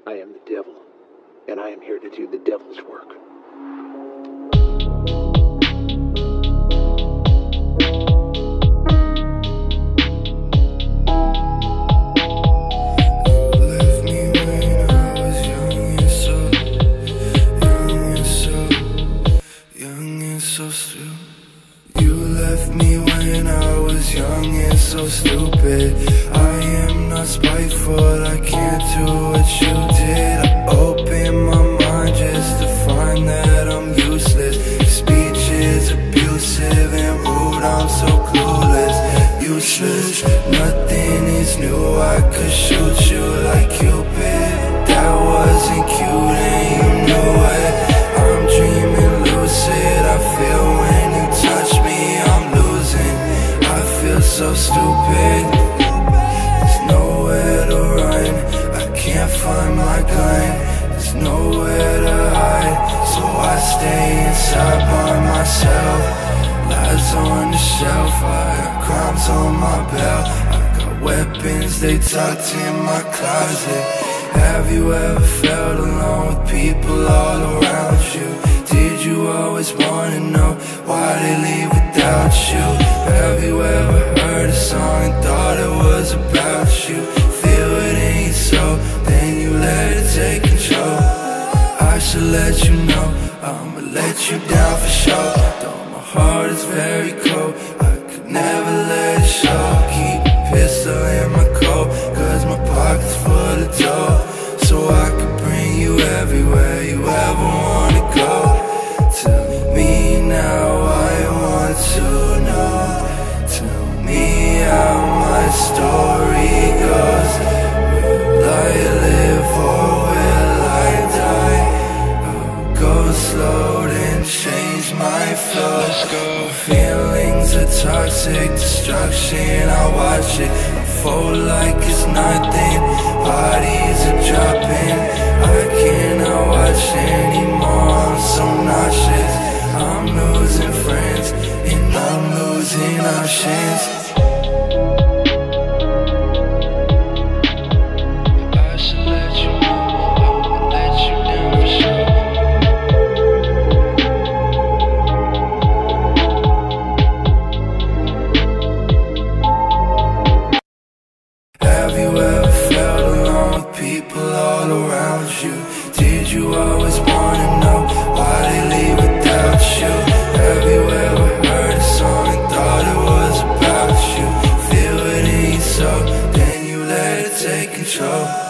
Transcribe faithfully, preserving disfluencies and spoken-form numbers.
I am the devil, and I am here to do the devil's work. You left me when I was young and so stupid. I am not spiteful, I can't do what you did. I opened my mind just to find that I'm useless. Your speech is abusive and rude, I'm so clueless. Useless, nothing is new, I could shoot you like Cupid. That wasn't cute and you knew it. I'm dreaming lucid, I feel when you touch me, I'm losing. I feel so stupid, there's nowhere to run. I can't find my gun, there's nowhere to hide. So I stay inside by myself. Lies on the shelf, I got crimes on my belt. I got weapons, they tucked in my closet. Have you ever felt alone with people all around you? Did you always wanna know why they leave without you? Have you ever heard a song and thought it was about you? Feel it in your soul, then you let it take control. I should let you know, I'ma let you down for sure. Though my heart is very cold, I could never let it show. Keep a pistol in my coat, cause my pocket's full of dough. So I could bring you everywhere you ever wanna go. Tell me now, I want to know. Tell me how my story goes. Will I live or will I die? I'll go slow then change my flow. My feelings are toxic destruction, I watch it unfold like it's nothing. Bodies are dropping, I cannot watch anymore, I'm so nauseous. I'm losing friends, and I'm losing options. I should let you know, I'ma let you down for sure. Have you ever felt alone with people all around you? Did you always wanna know why they leave without you? Have you ever heard a song and thought it was about you? Feel it in your soul, then you let it take control.